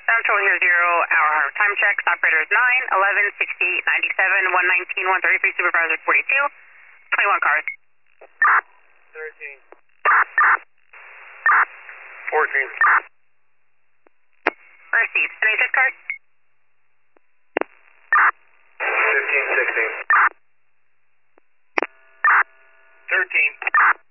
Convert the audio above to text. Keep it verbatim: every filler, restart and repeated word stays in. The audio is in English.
Control here zero, hour time check. Operator is nine, eleven, sixty-eight, ninety-seven, one nineteen, one thirty-three, supervisor forty-two, twenty-one cars. thirteen. fourteen. Received. Any six cars? fifteen, sixteen. thirteen.